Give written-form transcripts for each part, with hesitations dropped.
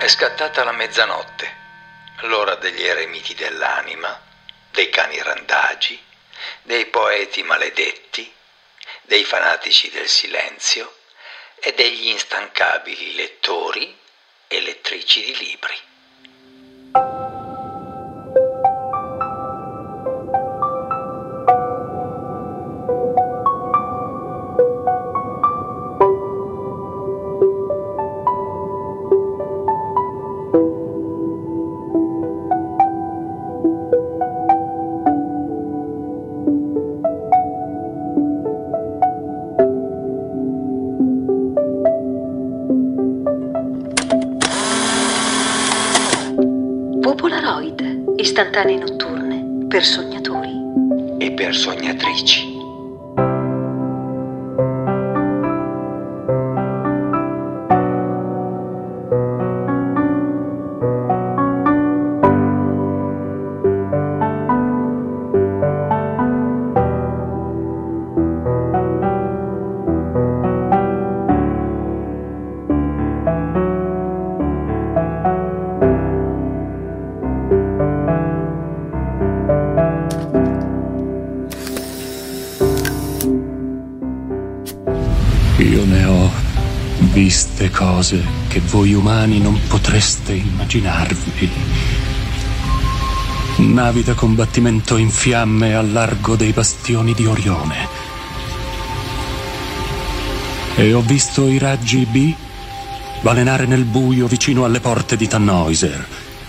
È scattata la mezzanotte, l'ora degli eremiti dell'anima, dei cani randagi, dei poeti maledetti, dei fanatici del silenzio e degli instancabili lettori e lettrici di libri. Popolaroid, istantanee notturne per sognatori E per sognatrici. Io ne ho viste cose che voi umani non potreste immaginarvi. Navi da combattimento in fiamme al largo dei bastioni di Orione. E ho visto i raggi B balenare nel buio vicino alle porte di Tannhäuser.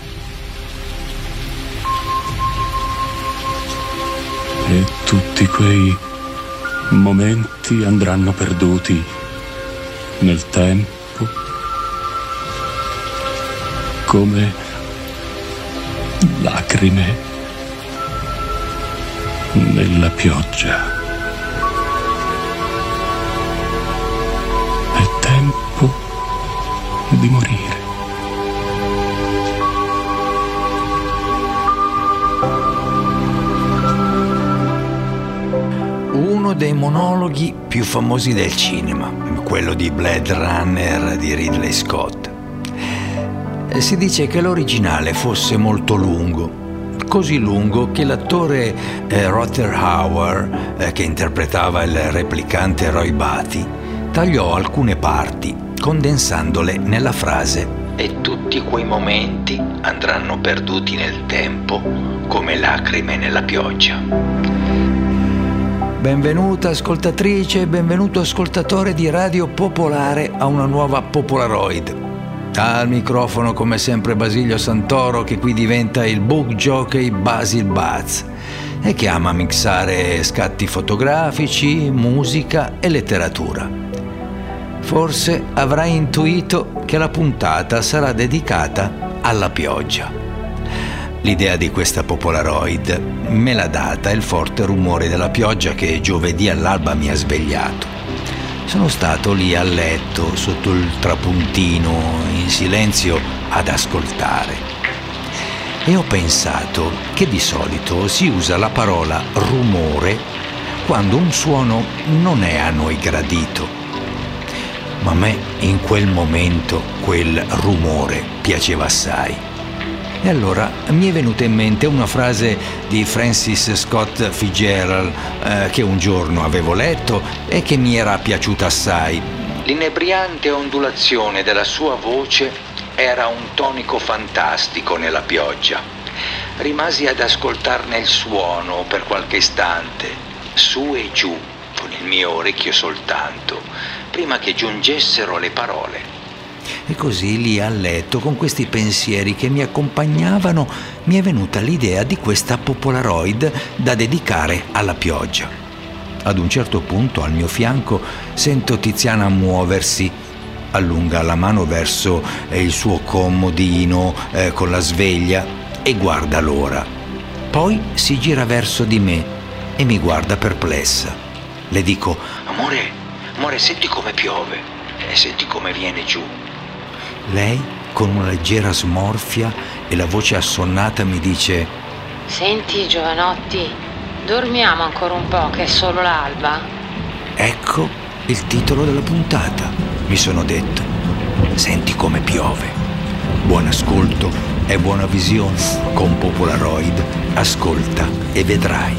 E tutti quei momenti andranno perduti nel tempo, come lacrime nella pioggia. È tempo di morire. Uno dei monologhi più famosi del cinema, quello di Blade Runner di Ridley Scott. Si dice che l'originale fosse molto lungo, così lungo che l'attore Rutger Hauer, che interpretava il replicante Roy Batty, tagliò alcune parti, condensandole nella frase «E tutti quei momenti andranno perduti nel tempo come lacrime nella pioggia». Benvenuta ascoltatrice e benvenuto ascoltatore di Radio Popolare a una nuova Popolaroid. Al microfono come sempre Basilio Santoro, che qui diventa il book jockey Basil Baz e che ama mixare scatti fotografici, musica e letteratura. Forse avrai intuito che la puntata sarà dedicata alla pioggia. L'idea di questa Popolaroid me l'ha data il forte rumore della pioggia che giovedì all'alba mi ha svegliato. Sono stato lì a letto, sotto il trapuntino, in silenzio, ad ascoltare. E ho pensato che di solito si usa la parola rumore quando un suono non è a noi gradito. Ma a me in quel momento quel rumore piaceva assai. E allora mi è venuta in mente una frase di Francis Scott Fitzgerald che un giorno avevo letto e che mi era piaciuta assai. L'inebriante ondulazione della sua voce era un tonico fantastico nella pioggia. Rimasi ad ascoltarne il suono per qualche istante, su e giù, con il mio orecchio soltanto, prima che giungessero le parole. E così lì a letto, con questi pensieri che mi accompagnavano, mi è venuta l'idea di questa Popolaroid da dedicare alla pioggia. Ad un certo punto, al mio fianco, sento Tiziana muoversi. Allunga la mano verso il suo comodino con la sveglia e guarda l'ora. Poi si gira verso di me e mi guarda perplessa. Le dico: amore, senti come piove e senti come viene giù. Lei, con una leggera smorfia e la voce assonnata, mi dice: senti, giovanotti, dormiamo ancora un po', che è solo l'alba. Ecco il titolo della puntata, mi sono detto. Senti come piove. Buon ascolto e buona visione. Con Polaroid ascolta e vedrai.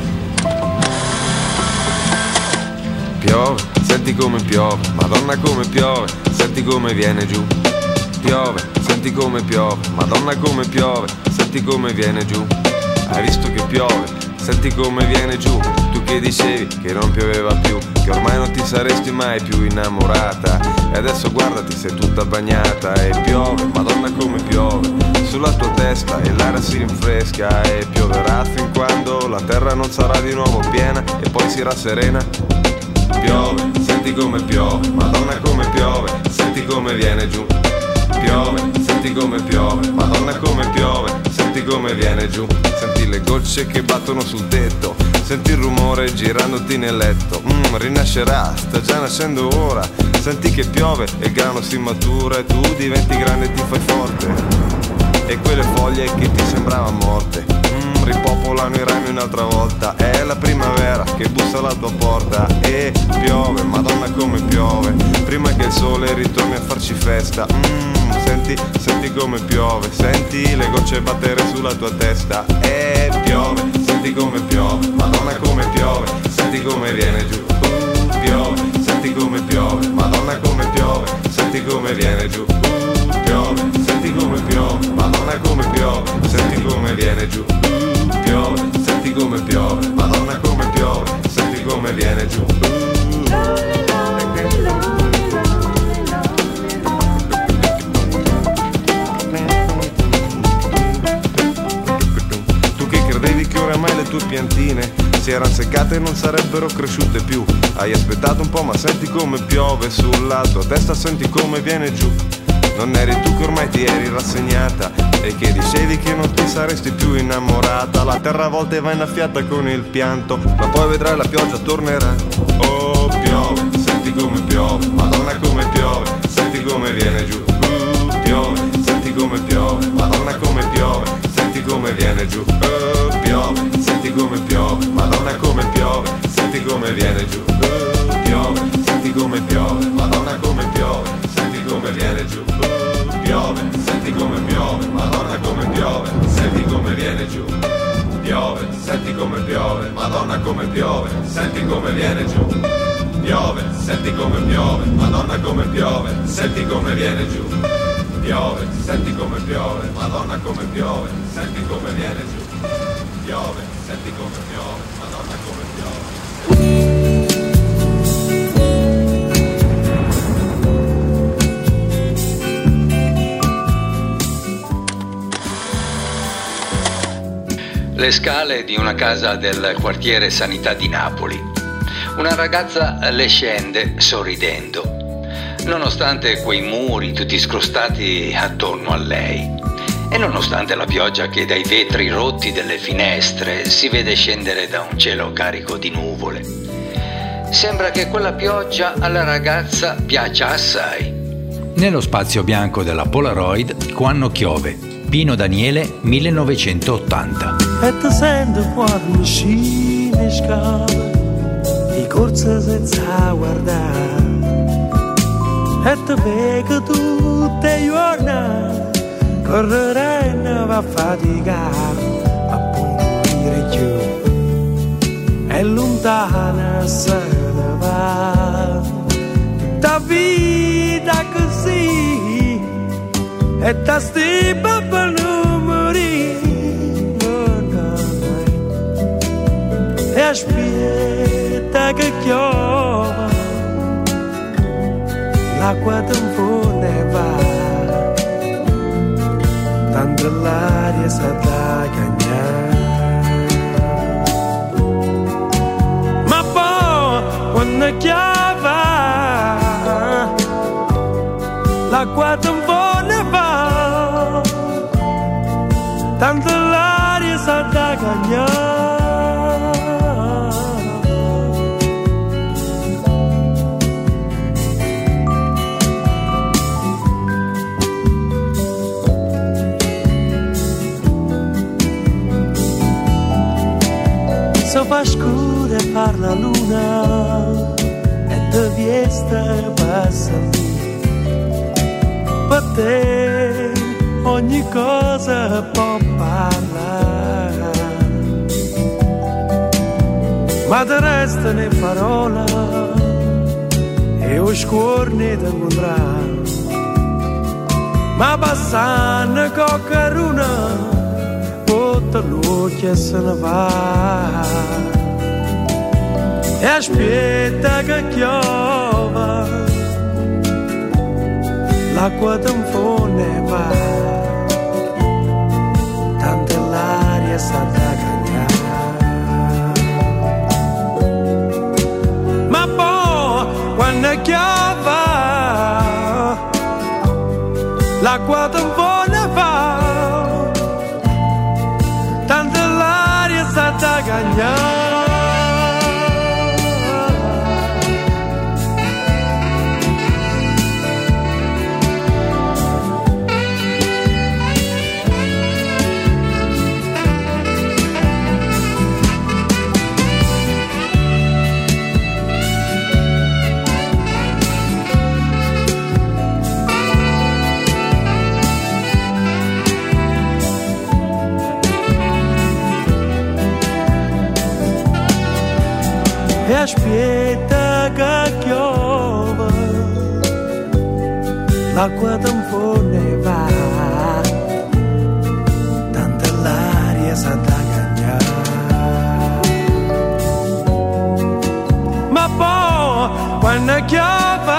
Piove, senti come piove, Madonna come piove, senti come viene giù. Piove, senti come piove, Madonna come piove, senti come viene giù. Hai visto che piove, senti come viene giù. Tu che dicevi che non pioveva più, che ormai non ti saresti mai più innamorata. E adesso guardati, sei tutta bagnata. E piove, Madonna come piove, sulla tua testa e l'aria si rinfresca. E pioverà fin quando la terra non sarà di nuovo piena e poi si rasserena. Piove, senti come piove, Madonna come piove, senti come viene giù. Piove, senti come piove, Madonna come piove, senti come viene giù. Senti le gocce che battono sul tetto, senti il rumore girandoti nel letto. Rinascerà, sta già nascendo ora. Senti che piove e il grano si matura e tu diventi grande e ti fai forte. E quelle foglie che ti sembravano morte ripopolano i rami un'altra volta. È la primavera che bussa alla tua porta. E piove, Madonna come piove, prima che il sole ritorni a farci festa. Senti come piove, senti le gocce battere sulla tua testa. E piove, senti come piove, Madonna come piove, senti come viene giù. Piove, senti come piove, Madonna come piove, senti come viene giù. Piove, senti come piove, Madonna come piove, senti come viene giù. Piove, senti come piove, Madonna come piove, senti come viene giù. Tu che credevi che oramai le tue piantine si erano seccate e non sarebbero cresciute più. Hai aspettato un po' ma senti come piove sulla tua testa, senti come viene giù. Non eri tu che ormai ti eri rassegnata e che dicevi che non ti saresti più innamorata. La terra a volte va innaffiata con il pianto, ma poi vedrai la pioggia tornerà. Oh piove, senti come piove, Madonna come piove, senti come viene giù. Piove, senti come piove, Madonna come piove, senti come viene giù. Piove, senti come piove, Madonna come piove, senti come viene giù. Piove, senti come piove, Madonna come piove, senti come viene giù. Piove, senti come piove, Madonna come piove, senti come viene giù. Piove, senti come piove, Madonna come piove, senti come viene giù. Piove, senti come piove, Madonna come piove, senti come viene giù. Piove, senti come piove, Madonna come piove, senti come viene giù. Piove, senti come piove, Madonna come piove. Le scale di una casa del quartiere Sanità di Napoli. Una ragazza le scende sorridendo, nonostante quei muri tutti scrostati attorno a lei e nonostante la pioggia che dai vetri rotti delle finestre si vede scendere da un cielo carico di nuvole. Sembra che quella pioggia alla ragazza piaccia assai. Nello spazio bianco della Polaroid, quando chiove. Pino Daniele, 1980. E ti sento quando scende in scala, di corsa senza guardare, e ti vedo tutte le giornate, correre e non va a faticare, a punire giù, e lontana se ne va, tutta vita così, e ti stima per non morire. E aspetta che piova, l'acqua tempo ne va, tanto l'aria sa da cagnare. Ma poi quando chiava, l'acqua tempo ne va, tanto l'aria sa da cagnare. Se fa scuro e parla luna e te vieste passa lì, per te ogni cosa può parlare, ma te restano parole e o scorni da incontrare. Ma passando coccaruna, tutta l'occhio se ne va e aspetta che piova, l'acqua tampone va, tanto l'aria sta da cagnare. Ma poi quando piova, l'acqua tampone va, tanto l'aria sta da cagnare. E aspetta che piova, l'acqua tampone va, tanto l'aria sa da cagnare. Ma poi quando piova,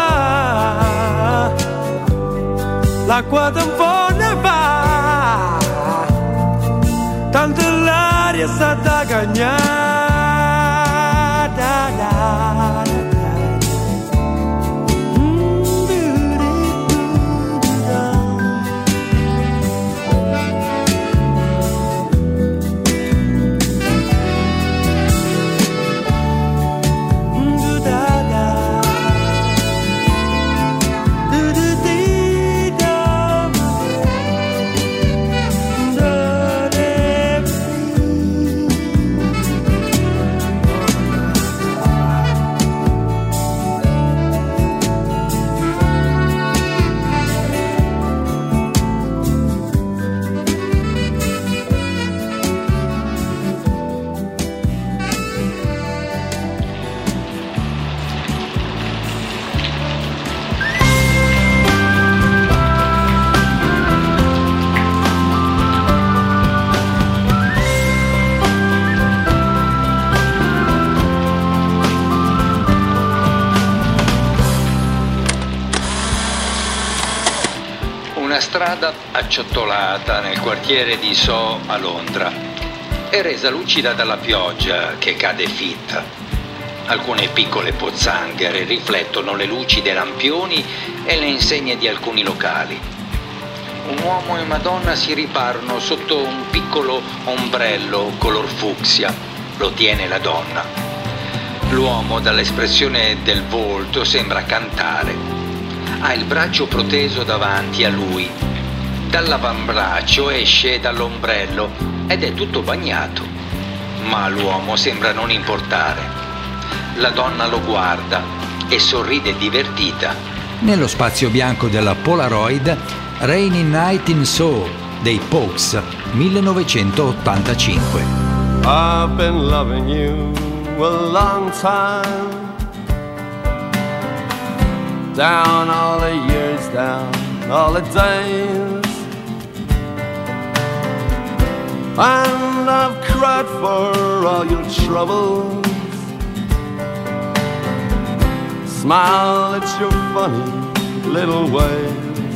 l'acqua tampone va, tanto l'aria sa da cagnare. Una strada acciottolata nel quartiere di Soho a Londra è resa lucida dalla pioggia che cade fitta. Alcune piccole pozzanghere riflettono le luci dei lampioni e le insegne di alcuni locali. Un uomo e una donna si riparano sotto un piccolo ombrello color fucsia. Lo tiene la donna. L'uomo, dall'espressione del volto, sembra cantare. Ha il braccio proteso davanti a lui. Dall'avambraccio esce dall'ombrello ed è tutto bagnato. Ma l'uomo sembra non importare. La donna lo guarda e sorride divertita. Nello spazio bianco della Polaroid, Rainy Night in Soho dei Pogues, 1985. I've been loving you a long time, down all the years, down all the days, and I've cried for all your troubles, smile at your funny little ways.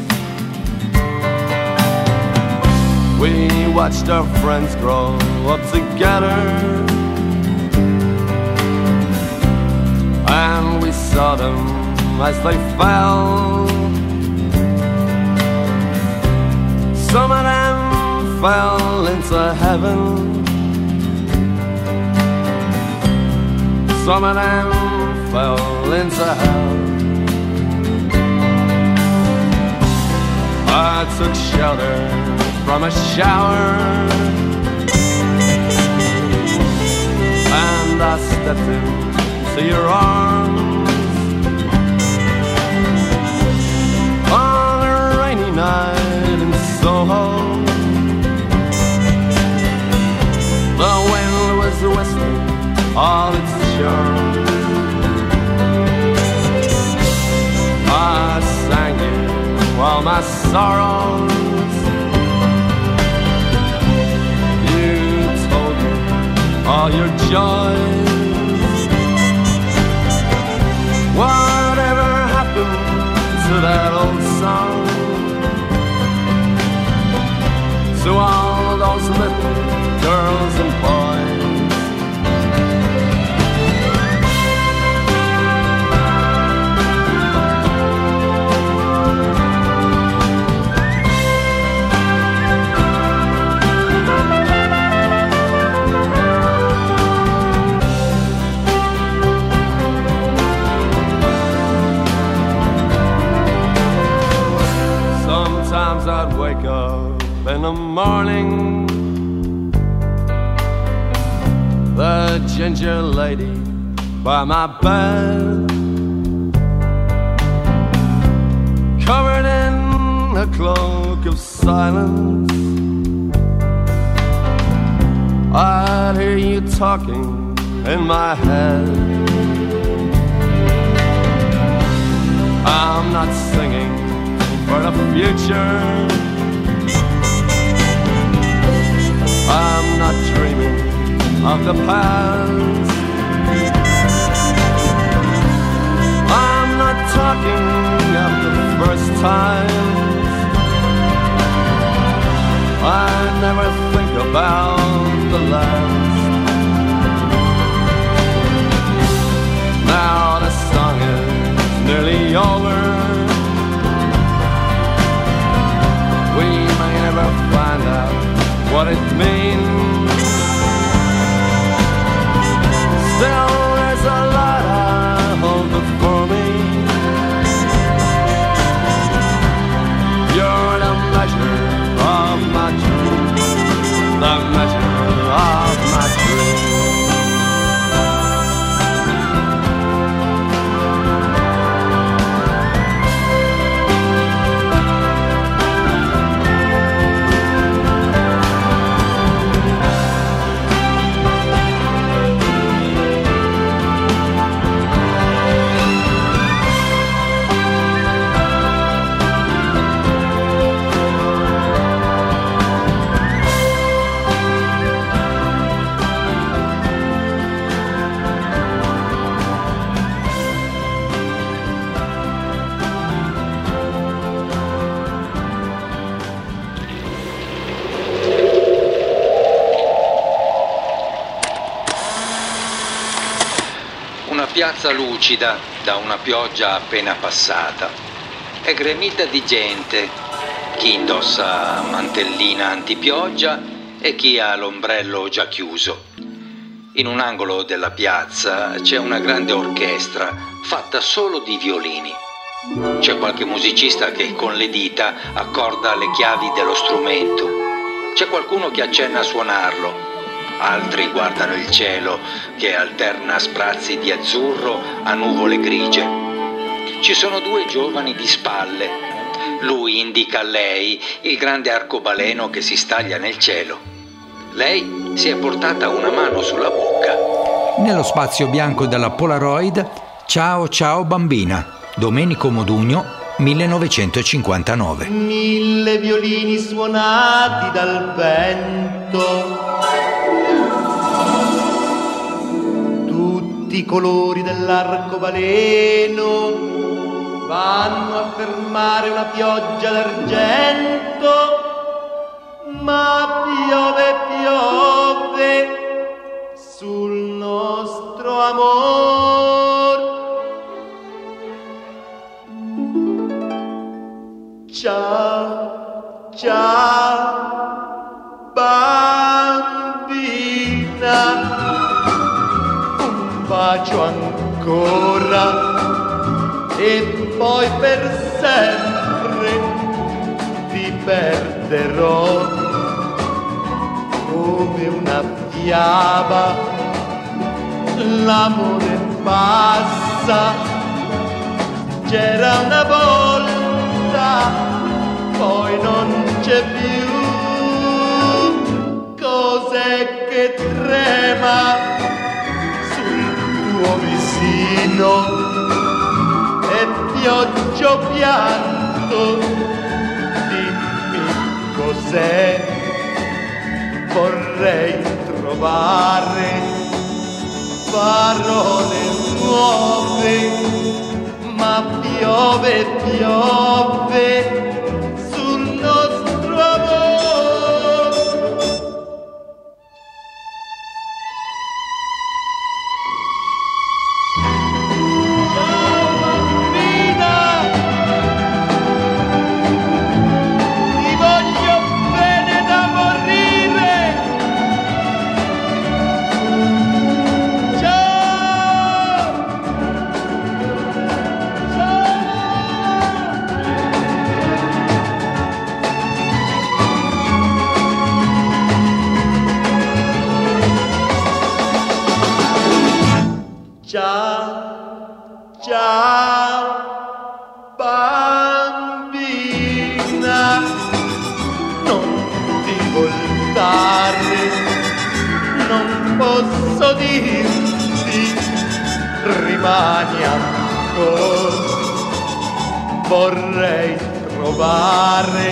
We watched our friends grow up together, and we saw them as they fell. Some of them fell into heaven, some of them fell into hell. I took shelter from a shower, and I stepped into your arms on a rainy night in Soho. sorrows. You told me all your joys. Whatever happened to that old song? To all those little girls and boys. Sometimes I'd wake up in the morning, the ginger lady by my bed, covered in a cloak of silence. I'd hear you talking in my head. I'm not singing for the future, I'm not dreaming of the past. I'm not talking of the first times. I never think about the last. Now the song is nearly over. We may never find out what it means. Still, there's a lot I hold before me. You're the measure of my dreams, the measure of my dreams. Piazza lucida da una pioggia appena passata, è gremita di gente, chi indossa mantellina antipioggia e chi ha l'ombrello già chiuso. In un angolo della piazza c'è una grande orchestra fatta solo di violini. C'è qualche musicista che con le dita accorda le chiavi dello strumento. C'è qualcuno che accenna a suonarlo. Altri guardano il cielo che alterna sprazzi di azzurro a nuvole grigie. Ci sono due giovani di spalle. Lui indica a lei il grande arcobaleno che si staglia nel cielo. Lei si è portata una mano sulla bocca. Nello spazio bianco della Polaroid, Ciao ciao bambina, Domenico Modugno, 1959. 1000 violini suonati dal vento, tutti i colori dell'arcobaleno vanno a fermare una pioggia d'argento, ma piove, piove sul nostro amor. Ciao, ciao, bambina, un bacio ancora e poi per sempre ti perderò come una fiaba. L'amore passa, c'era una volta, poi non c'è più. Cos'è che trema sul tuo visino? È pioggia o pianto se vorrei trovare parole nuove, ma piove, piove sul nostro amore. Ciao bambina, ti voglio bene da morire. Ciao, ciao, ciao bambina, non ti voltare, non posso dirti, rimani ancora, vorrei trovare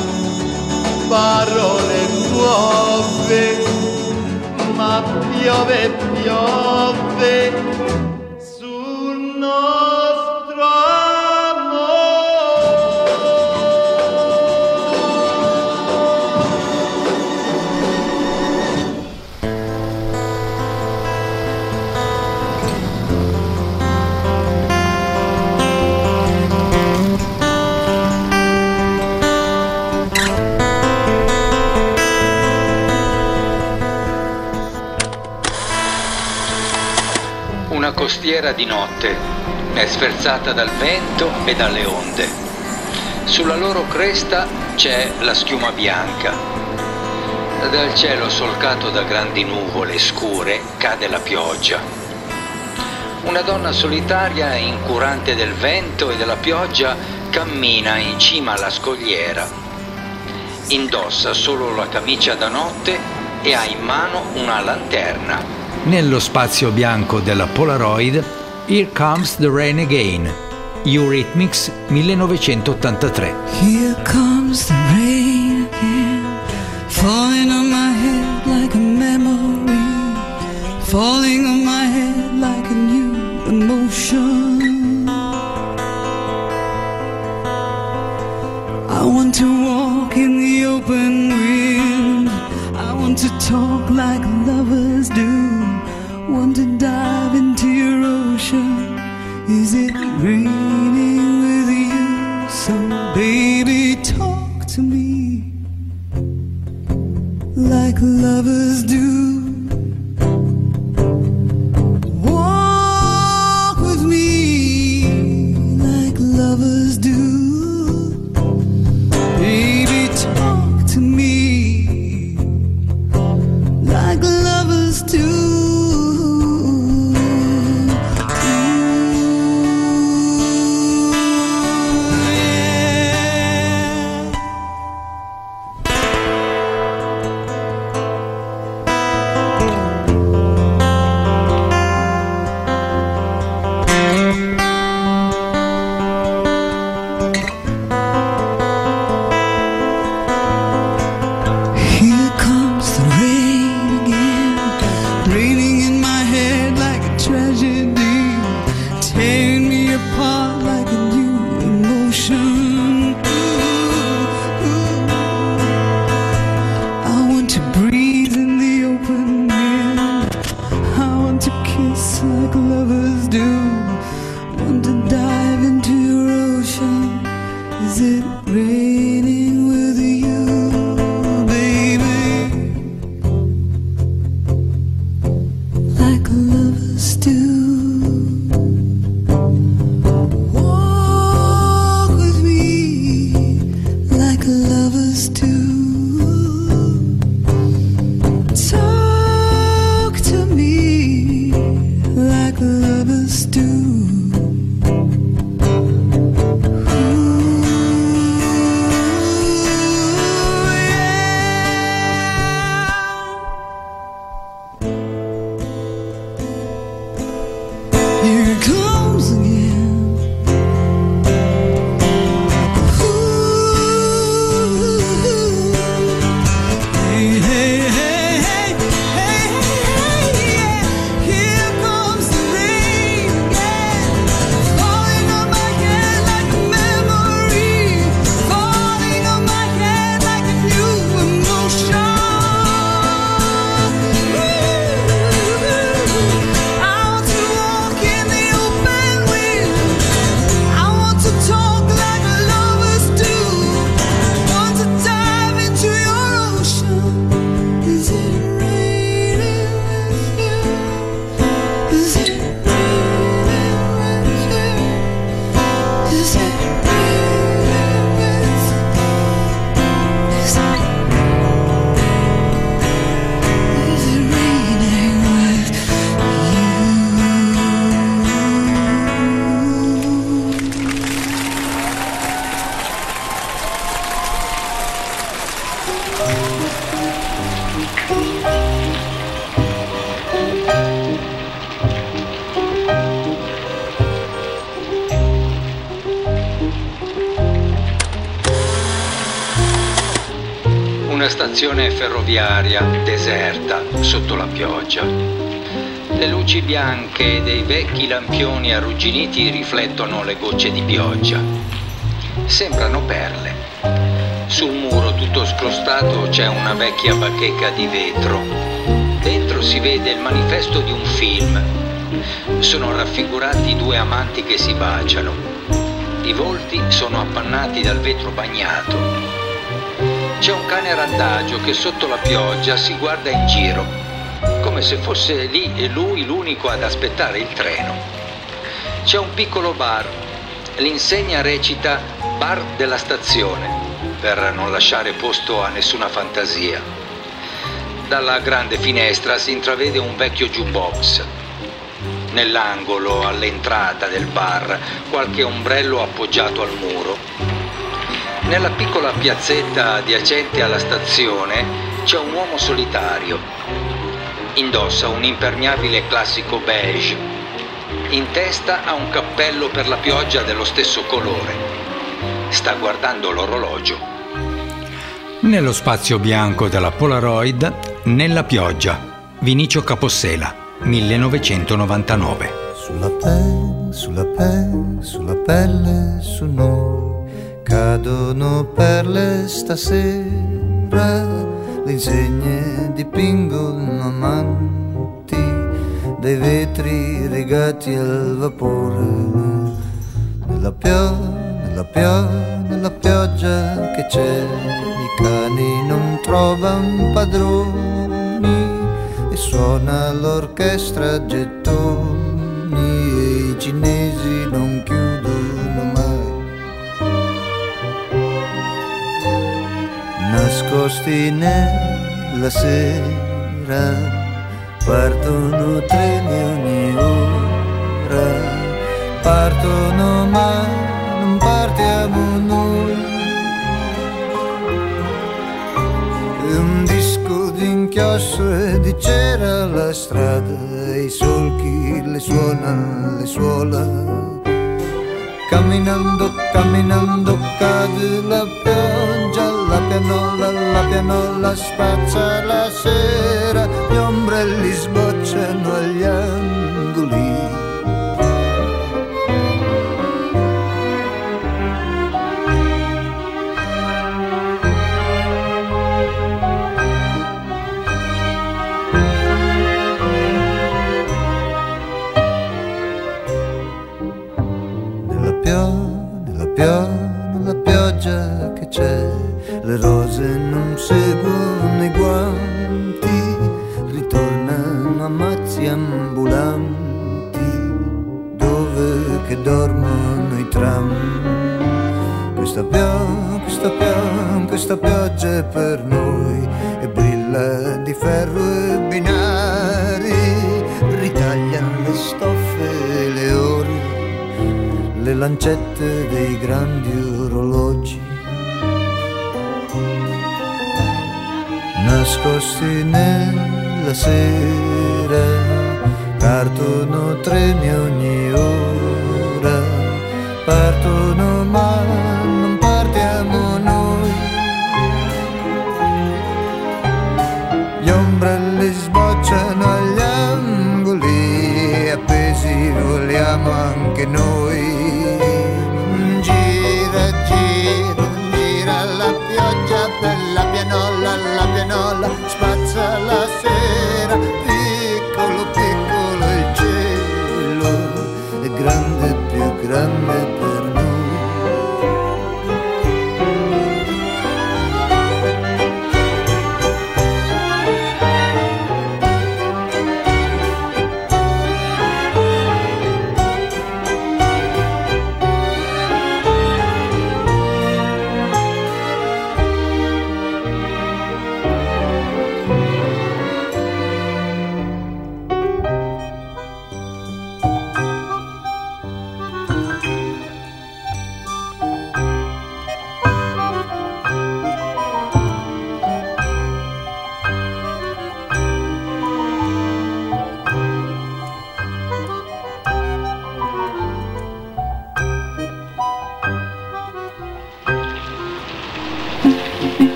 parole nuove, ma piove, piove sul nostro Una costiera di notte è sferzata dal vento e dalle onde. Sulla loro cresta c'è la schiuma bianca. Dal cielo solcato da grandi nuvole scure cade la pioggia. Una donna solitaria e incurante del vento e della pioggia cammina in cima alla scogliera. Indossa solo la camicia da notte e ha in mano una lanterna. Nello spazio bianco della Polaroid, Here Comes the Rain Again, Eurythmics 1983. Here comes the rain again, falling on my head like a memory, falling on my head like a new emotion. I want to walk in the open wind, I want to talk like lovers do, want to dive into your ocean. Is it raining with you? So baby, talk to me like lovers do. Walk with me like lovers do. Baby, talk to me like lovers do. Una stazione ferroviaria deserta sotto la pioggia. Le luci bianche dei vecchi lampioni arrugginiti riflettono le gocce di pioggia. Sembrano perle. Sul muro tutto scrostato c'è una vecchia bacheca di vetro. Dentro si vede il manifesto di un film. Sono raffigurati due amanti che si baciano. I volti sono appannati dal vetro bagnato. C'è un cane randagio che sotto la pioggia si guarda in giro, come se fosse lì lui l'unico ad aspettare il treno. C'è un piccolo bar, l'insegna recita Bar della stazione, per non lasciare posto a nessuna fantasia. Dalla grande finestra si intravede un vecchio jukebox. Nell'angolo, all'entrata del bar, qualche ombrello appoggiato al muro. Nella piccola piazzetta adiacente alla stazione c'è un uomo solitario. Indossa un impermeabile classico beige. In testa ha un cappello per la pioggia dello stesso colore. Sta guardando l'orologio. Nello spazio bianco della Polaroid, Nella pioggia, Vinicio Capossela, 1999. Sulla pelle, su noi cadono perle stasera, le insegne dipingono amanti dai vetri rigati al vapore. Nella pioggia che c'è, i cani non trovano padroni e suona l'orchestra a gettoni e i cinesi non chiudono mai. Nascosti nella sera, partono treni ogni ora, partono ma non partiamo noi. E un disco d'inchiostro e di cera la strada, i solchi le suola. Camminando cade la pioggia, la pianola spazza la sera, gli ombrelli sbocciano agli angoli. Nella pioggia che c'è, le rose non seguono i guanti, ritornano a mazzi ambulanti, dove che dormono i tram. Questa pioggia è per noi e brilla di ferro e binari, ritagliano le stoffe e le ore, le lancette dei grandi orologi. Nascosti nella sera, partono treni ogni ora, partono ma non partiamo noi. Gli ombrelli sbocciano agli angoli, appesi vogliamo anche noi. Gira la pioggia per la pianola spazza la sera, piccolo il cielo è grande, più grande per noi.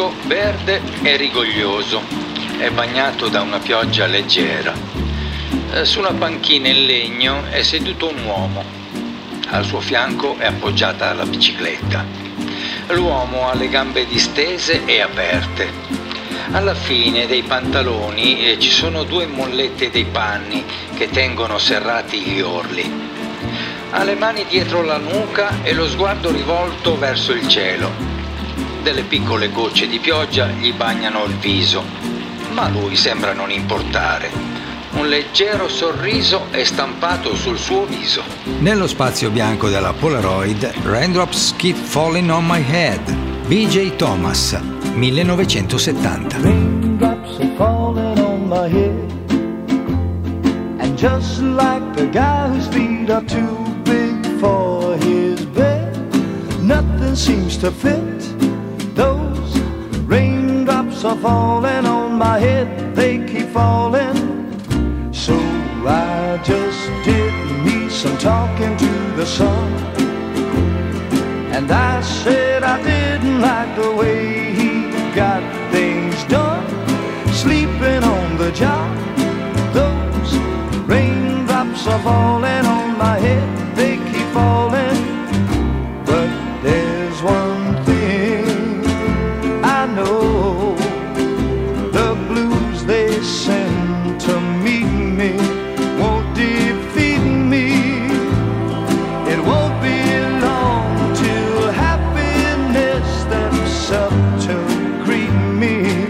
fianco verde e rigoglioso, è bagnato da una pioggia leggera. Su una panchina in legno è seduto un uomo. Al suo fianco è appoggiata la bicicletta. L'uomo ha le gambe distese e aperte. Alla fine dei pantaloni ci sono 2 mollette dei panni che tengono serrati gli orli. Ha le mani dietro la nuca e lo sguardo rivolto verso il cielo. Delle piccole gocce di pioggia gli bagnano il viso, ma a lui sembra non importare. Un leggero sorriso è stampato sul suo viso. Nello spazio bianco della Polaroid, Raindrops Keep Falling on My Head, B.J. Thomas, 1970. Raindrops are falling on my head, and just like the guy whose feet are too big for his bed, nothing seems to fit. Those raindrops are falling on my head, they keep falling. So I just did me some talking to the sun, and I said I didn't like the way he got things done, sleeping on the job. Those raindrops are falling on my head, they keep falling. But there's one thing I know, the blues they send to meet me won't defeat me. It won't be long till happiness steps up to greet me.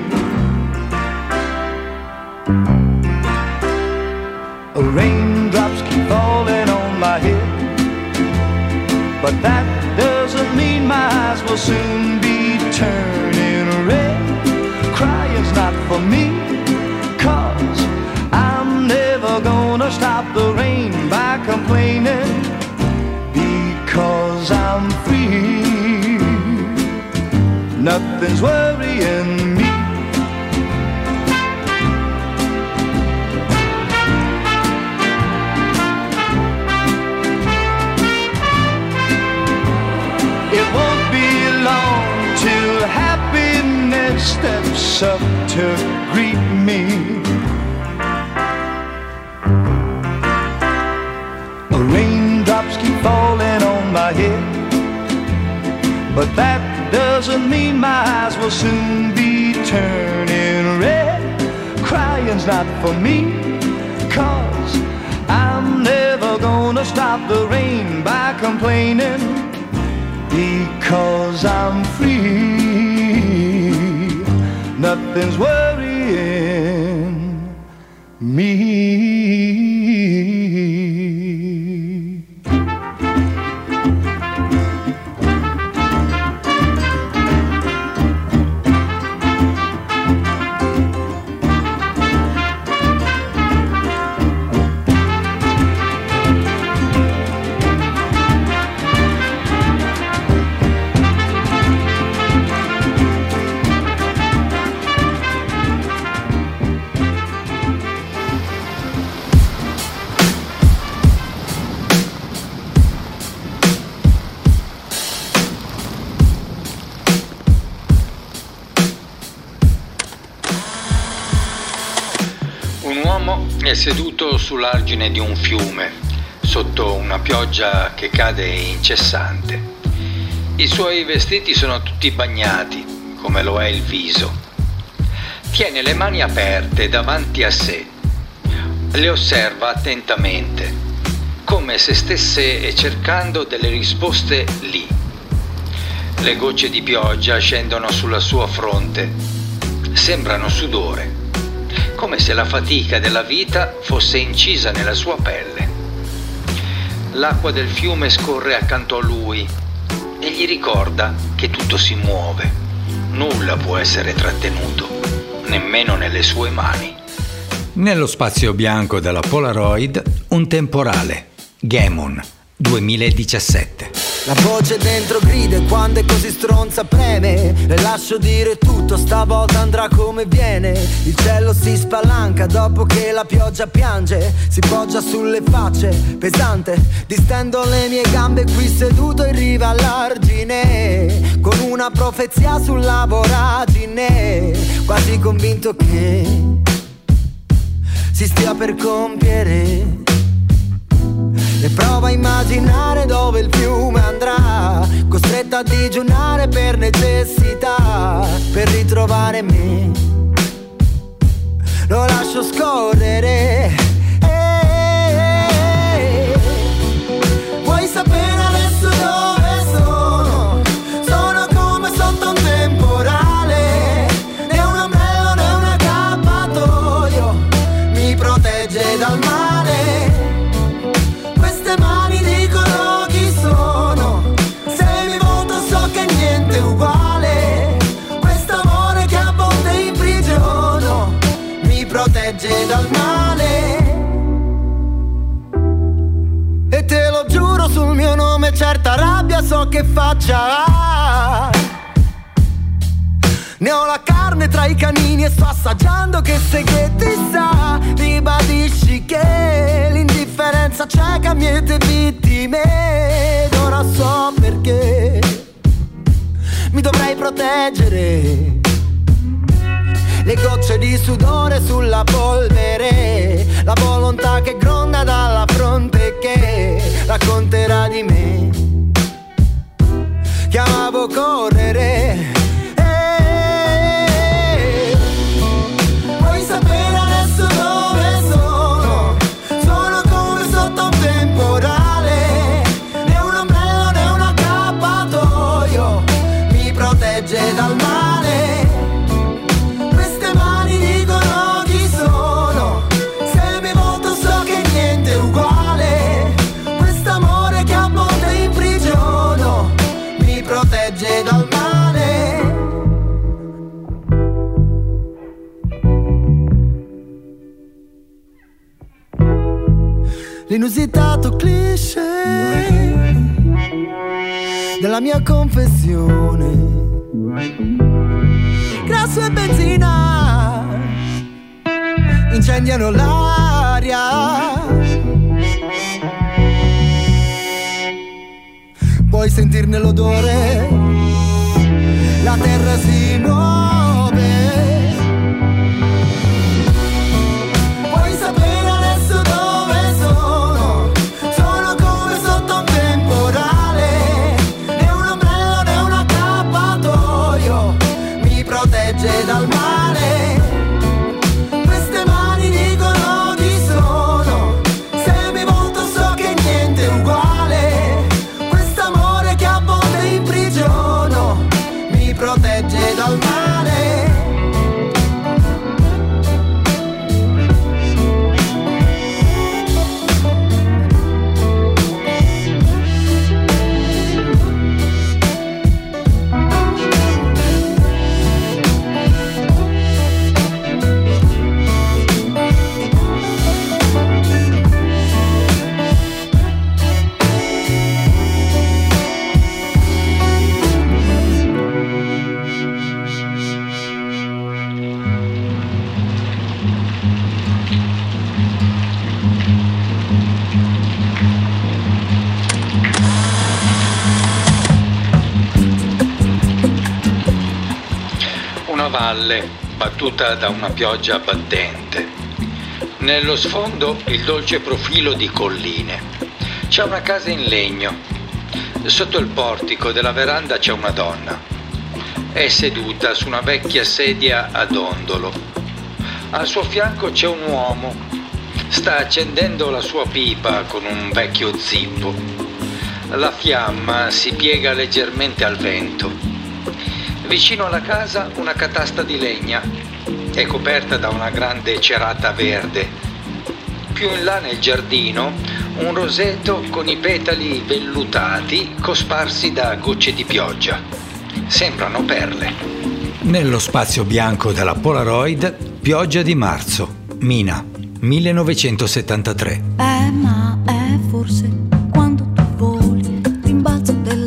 Raindrops keep falling on my head, but that doesn't mean my eyes will soon be turning red. Crying's not for me, 'cause I'm never gonna stop the rain by complaining, because I'm free. Nothing's worrying me. It won't be long till happiness steps up to greet me. Raindrops keep falling on my head, but that doesn't mean my eyes will soon be turning red. Crying's not for me, 'cause I'm never gonna stop the rain by complaining, because I'm free. Nothing's worrying me. È seduto sull'argine di un fiume, sotto una pioggia che cade incessante. I suoi vestiti sono tutti bagnati, come lo è il viso. Tiene le mani aperte davanti a sé. Le osserva attentamente, come se stesse cercando delle risposte lì. Le gocce di pioggia scendono sulla sua fronte. Sembrano sudore, come se la fatica della vita fosse incisa nella sua pelle. L'acqua del fiume scorre accanto a lui e gli ricorda che tutto si muove. Nulla può essere trattenuto, nemmeno nelle sue mani. Nello spazio bianco della Polaroid, un temporale. Gammon, 2017. La voce dentro grida e quando è così stronza preme. Le lascio dire tutto, stavolta andrà come viene. Il cielo si spalanca dopo che la pioggia piange. Si poggia sulle facce, pesante. Distendo le mie gambe qui seduto in riva all'argine, con una profezia sulla voragine, quasi convinto che si stia per compiere. E prova a immaginare dove il fiume andrà, costretto a digiunare per necessità, per ritrovare me. Lo lascio scorrere. Vuoi sapere adesso dove sono? Sono come sotto un temporale, né un ombrello né un accappatoio mi protegge dal mare. Mani dicono chi sono, se mi volto so che niente è uguale. Questo amore che a volte imprigiono mi protegge dal male. E te lo giuro sul mio nome, certa rabbia so che faccia. Ne ho la carne tra i canini e sto assaggiando che segreti sa. Ribadisci che l'indifferenza cieca miete vittime. Ed ora so perché mi dovrei proteggere. Le gocce di sudore sulla polvere, la volontà che gronda dalla fronte che racconterà di me. Chiamavo correre. Sapere adesso dove sono? Sono come sotto un temporale, né un ombrello né un accappatoio mi protegge dal male. Queste mani dicono chi sono, se mi volto so che niente è uguale. Quest'amore che a volte imprigiono mi protegge dal male. L'inusitato cliché della mia confessione. Grasso e benzina incendiano l'aria. Puoi sentirne l'odore, la terra si muove. Vuoi sapere adesso dove sono? Sono come sotto un temporale, né un ombrello né un accappatoio mi protegge dal male. Queste mani dicono chi sono, se mi volto so che niente è uguale. Quest'amore che a volte imprigiono mi protegge dal male. Valle battuta da una pioggia battente. Nello sfondo il dolce profilo di colline. C'è una casa in legno. Sotto il portico della veranda c'è una donna. È seduta su una vecchia sedia a dondolo. Al suo fianco c'è un uomo. Sta accendendo la sua pipa con un vecchio zippo. La fiamma si piega leggermente al vento. Vicino alla casa una catasta di legna, è coperta da una grande cerata verde. Più in là nel giardino un roseto con i petali vellutati cosparsi da gocce di pioggia. Sembrano perle. Nello spazio bianco della Polaroid, pioggia di marzo, Mina, 1973. Ma è forse quando tu voli, rimbalzo della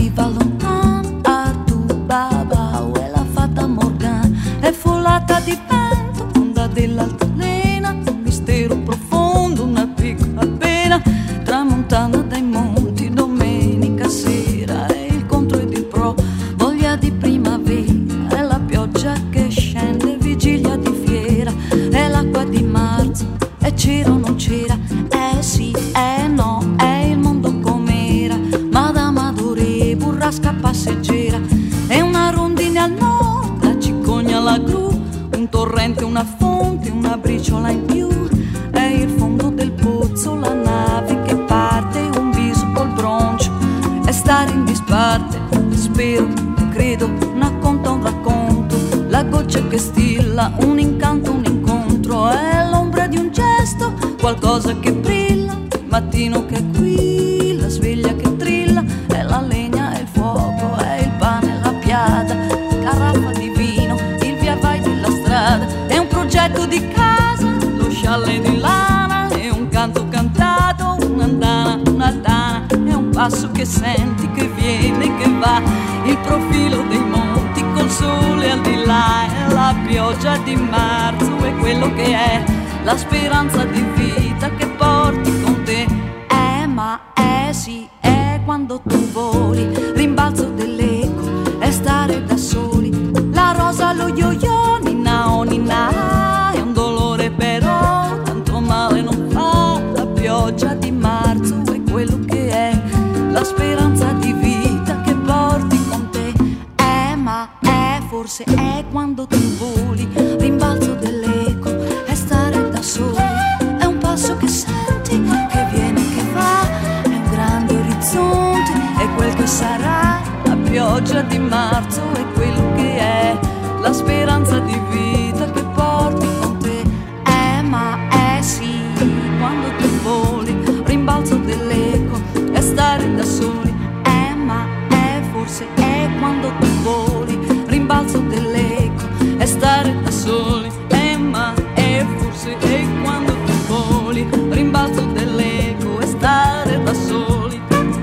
viva lontano a tu babao e la fata Morgana è folata di vento, onda dell'altalena, un mistero profondo, una piccola pena tramontana dai monti domenica sera, e il contro ed il pro, voglia di primavera, è la pioggia che scende, vigilia di fiera, è l'acqua di marzo, è c'era o non c'era, sì, no, è il mondo com'era, Madame Adorée, burrasca passeggera, è una rondine al nord, la cicogna, la gru, un torrente, una fonte, una briciola in più, è il fondo del pozzo, la nave che parte, un viso col broncio, è stare in disparte, spero, credo, una conta, un racconto, la goccia che stilla, un incanto, un incontro, è l'ombra di un gesto, qualcosa che brilla, il mattino che è qui, la sveglia che trilla, è la legna e il fuoco, è il pane e la piada, caraffa di vino, il via vai della strada, è un progetto di casa, lo scialle di lana, è un canto cantato, un'andana, un'aldana, è un passo che senti, che viene, che va, il profilo dei monti col sole al di là, è la pioggia di marzo, è quello che è, la speranza di vita che porti con te, ma sì, è quando tu voli, rimbalzo dell'eco, è stare da soli, la rosa, lo yo-yo, ninna o ninna, è un dolore però, tanto male non fa, la pioggia di marzo è quello che è, la speranza di vita che porti con te, ma forse è quando tu voli, rimbalzo dell'eco, è stare da soli, è un passo che senti, che viene, che va, è un grande orizzonte, è quel che sarà, la pioggia di marzo è quello che è, la speranza di vita che porti con te, ma sì, quando tu voli, rimbalzo dell'eco, è stare da soli, ma forse è quando tu voli, rimbalzo dell'eco, è stare da soli, ma forse è quando tu voli, rimbalzo dell'eco, è stare da soli.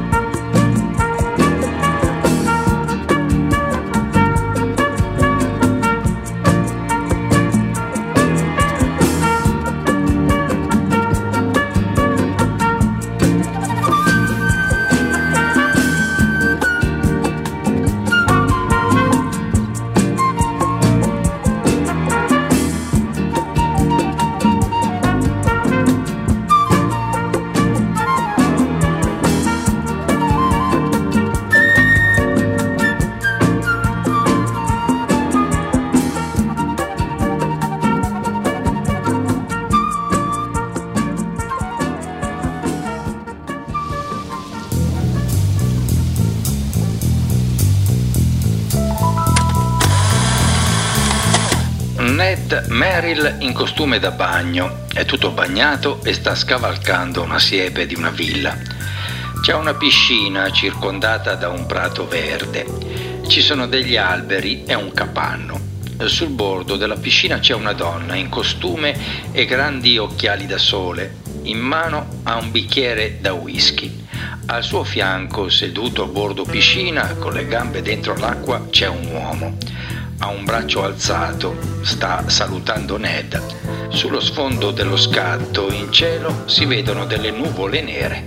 Ned Merrill in costume da bagno, è tutto bagnato e sta scavalcando una siepe di una villa. C'è una piscina circondata da un prato verde, ci sono degli alberi e un capanno. Sul bordo della piscina c'è una donna in costume e grandi occhiali da sole, in mano ha un bicchiere da whisky. Al suo fianco, seduto a bordo piscina, con le gambe dentro l'acqua, c'è un uomo. Ha un braccio alzato, sta salutando Ned. Sullo sfondo dello scatto in cielo si vedono delle nuvole nere.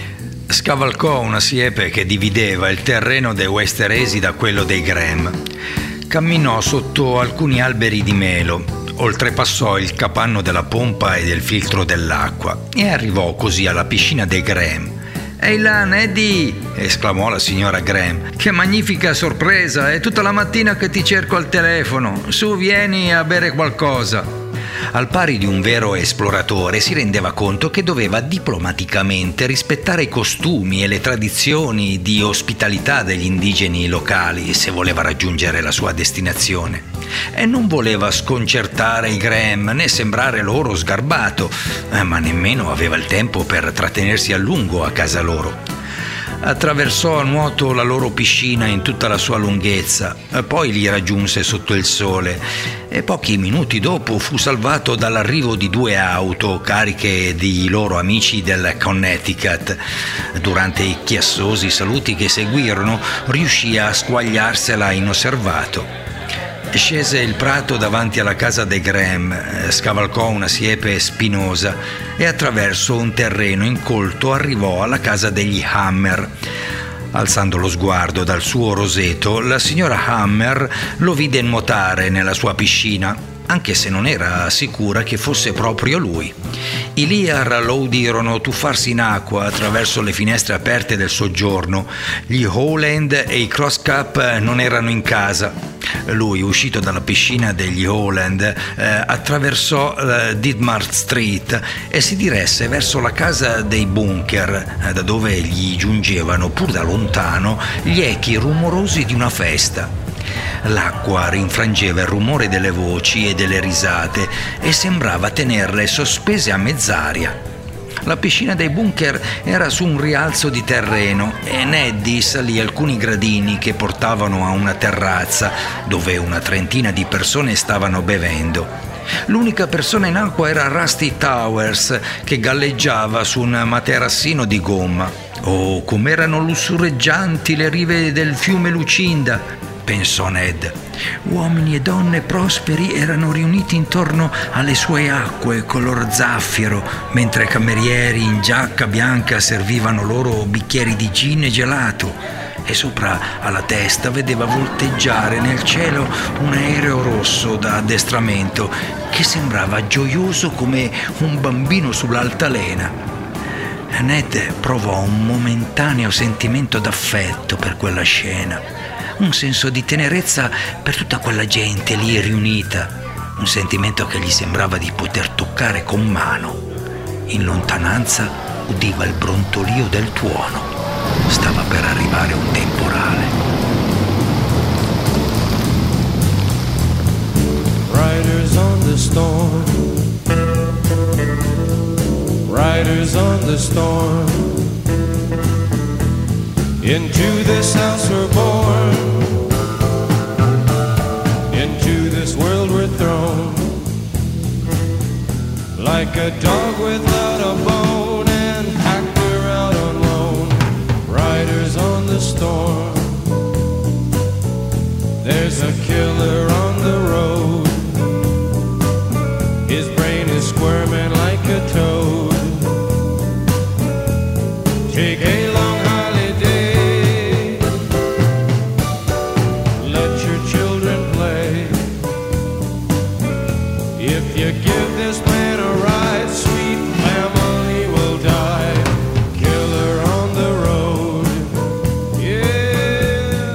Scavalcò una siepe che divideva il terreno dei Westeresi da quello dei Graham. Camminò sotto alcuni alberi di melo, oltrepassò il capanno della pompa e del filtro dell'acqua e arrivò così alla piscina dei Graham. «Ehi là, Neddy!» esclamò la signora Graham. «Che magnifica sorpresa! È tutta la mattina che ti cerco al telefono. Su, vieni a bere qualcosa!» Al pari di un vero esploratore, si rendeva conto che doveva diplomaticamente rispettare i costumi e le tradizioni di ospitalità degli indigeni locali se voleva raggiungere la sua destinazione. E non voleva sconcertare i Graham né sembrare loro sgarbato, ma nemmeno aveva il tempo per trattenersi a lungo a casa loro. Attraversò a nuoto la loro piscina in tutta la sua lunghezza, poi li raggiunse sotto il sole e pochi minuti dopo fu salvato dall'arrivo di 2 auto cariche di loro amici del Connecticut. Durante i chiassosi saluti che seguirono, riuscì a squagliarsela inosservato. Scese il prato davanti alla casa dei Graham, scavalcò una siepe spinosa e attraverso un terreno incolto arrivò alla casa degli Hammer. Alzando lo sguardo dal suo roseto, la signora Hammer lo vide nuotare nella sua piscina, anche se non era sicura che fosse proprio lui. I Lear lo udirono tuffarsi in acqua attraverso le finestre aperte del soggiorno. Gli Howland e i Crosscup non erano in casa. Lui, uscito dalla piscina degli Howland, attraversò Ditmar Street e si diresse verso la casa dei Bunker, da dove gli giungevano, pur da lontano, gli echi rumorosi di una festa. L'acqua rinfrangeva il rumore delle voci e delle risate e sembrava tenerle sospese a mezz'aria. La piscina dei Bunker era su un rialzo di terreno e Neddy salì alcuni gradini che portavano a una terrazza dove una trentina di persone stavano bevendo. L'unica persona in acqua era Rusty Towers, che galleggiava su un materassino di gomma. Oh, com'erano lussureggianti le rive del fiume Lucinda, pensò Ned. Uomini e donne prosperi erano riuniti intorno alle sue acque color zaffiro, mentre camerieri in giacca bianca servivano loro bicchieri di gin e gelato, e sopra alla testa vedeva volteggiare nel cielo un aereo rosso da addestramento che sembrava gioioso come un bambino sull'altalena. Ned provò un momentaneo sentimento d'affetto per quella scena, un senso di tenerezza per tutta quella gente lì riunita, un sentimento che gli sembrava di poter toccare con mano. In lontananza udiva il brontolio del tuono. Stava per arrivare un temporale. Riders on the storm, riders on the storm. Into this house we're born, into this world we're thrown, like a dog without a bone and packed her out on loan. Riders on the storm, there's a killer on the road, his brain is squirming like a toad. Take a long holiday, let your children play. If you give this man a ride, sweet family will die. Killer on the road, yeah.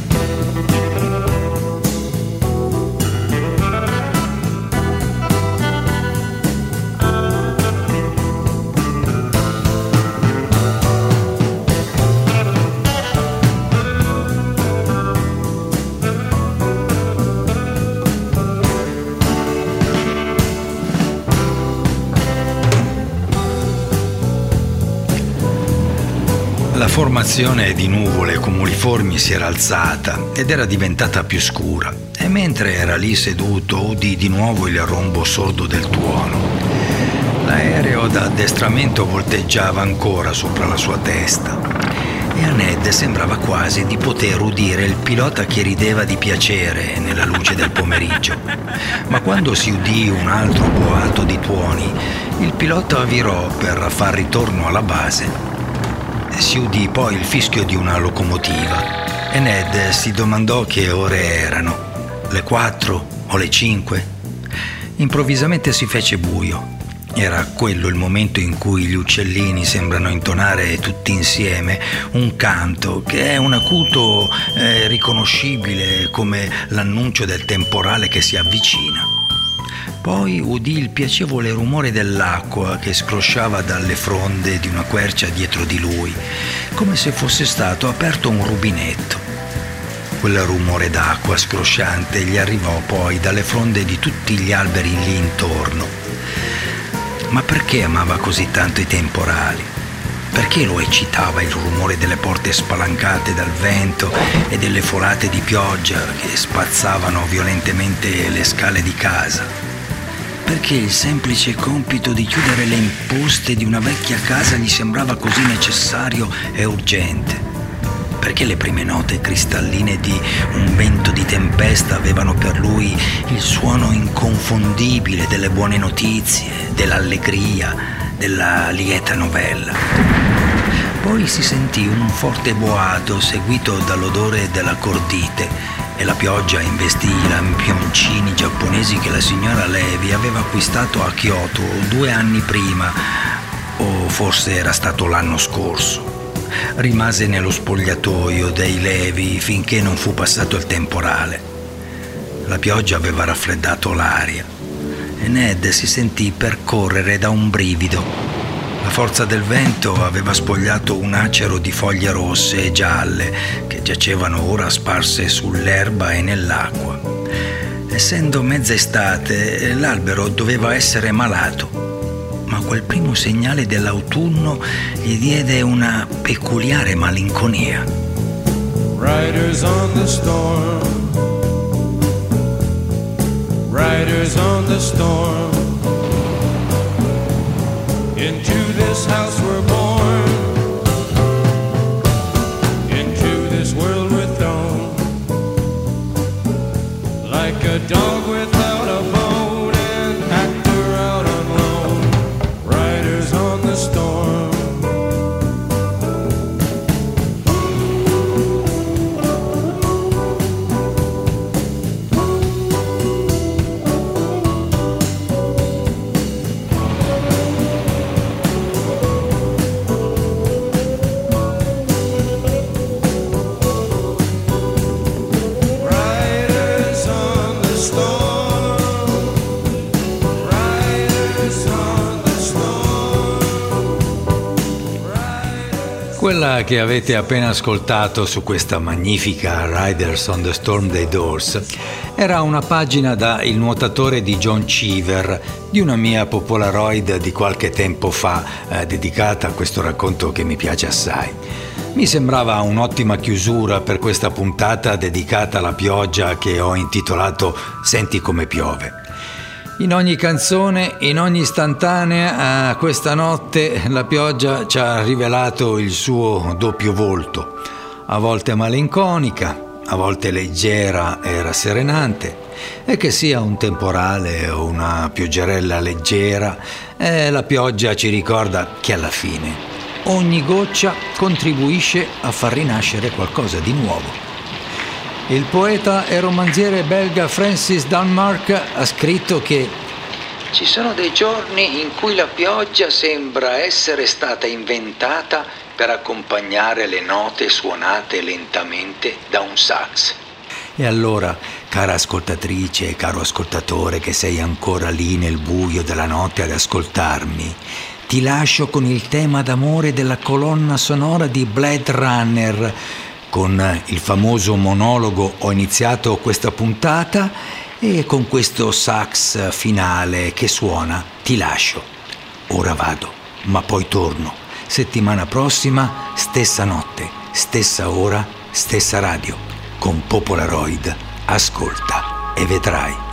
La formazione di nuvole cumuliformi si era alzata ed era diventata più scura, e mentre era lì seduto udì di nuovo il rombo sordo del tuono. L'aereo da addestramento volteggiava ancora sopra la sua testa e a Ned sembrava quasi di poter udire il pilota che rideva di piacere nella luce del pomeriggio. Ma quando si udì un altro boato di tuoni, il pilota virò per far ritorno alla base. Si udì poi il fischio di una locomotiva e Ned si domandò che ore erano, le 4 o le 5. Improvvisamente si fece buio. Era quello il momento in cui gli uccellini sembrano intonare tutti insieme un canto che è un acuto riconoscibile come l'annuncio del temporale che si avvicina. Poi udì il piacevole rumore dell'acqua che scrosciava dalle fronde di una quercia dietro di lui, come se fosse stato aperto un rubinetto. Quel rumore d'acqua scrosciante gli arrivò poi dalle fronde di tutti gli alberi lì intorno. Ma perché amava così tanto i temporali? Perché lo eccitava il rumore delle porte spalancate dal vento e delle folate di pioggia che spazzavano violentemente le scale di casa? Perché il semplice compito di chiudere le imposte di una vecchia casa gli sembrava così necessario e urgente? Perché le prime note cristalline di un vento di tempesta avevano per lui il suono inconfondibile delle buone notizie, dell'allegria, della lieta novella. Poi si sentì un forte boato seguito dall'odore della cordite e la pioggia investì i lampioncini giapponesi che la signora Levi aveva acquistato a Kyoto 2 anni prima, o forse era stato l'anno scorso. Rimase nello spogliatoio dei Levi finché non fu passato il temporale. La pioggia aveva raffreddato l'aria e Ned si sentì percorrere da un brivido. La forza del vento aveva spogliato un acero di foglie rosse e gialle che giacevano ora sparse sull'erba e nell'acqua. Essendo mezza estate, l'albero doveva essere malato, ma quel primo segnale dell'autunno gli diede una peculiare malinconia. Riders on the storm, riders on the storm. Into this house we're born, into this world we're thrown, like a dog without a bone, an actor out on loan. Riders on the storm. Quella che avete appena ascoltato su questa magnifica Riders on the Storm dei Doors era una pagina da Il nuotatore di John Cheever, di una mia Polaroid di qualche tempo fa, dedicata a questo racconto che mi piace assai. Mi sembrava un'ottima chiusura per questa puntata dedicata alla pioggia che ho intitolato Senti come piove. In ogni canzone, in ogni istantanea, questa notte la pioggia ci ha rivelato il suo doppio volto, a volte malinconica, a volte leggera e rasserenante, e che sia un temporale o una pioggerella leggera, la pioggia ci ricorda che alla fine ogni goccia contribuisce a far rinascere qualcosa di nuovo. Il poeta e romanziere belga Francis Dunmark ha scritto che ci sono dei giorni in cui la pioggia sembra essere stata inventata per accompagnare le note suonate lentamente da un sax. E allora, cara ascoltatrice e caro ascoltatore che sei ancora lì nel buio della notte ad ascoltarmi, ti lascio con il tema d'amore della colonna sonora di Blade Runner. Con il famoso monologo ho iniziato questa puntata e con questo sax finale che suona ti lascio. Ora vado, ma poi torno. Settimana prossima, stessa notte, stessa ora, stessa radio. Con Polaroid, ascolta e vedrai.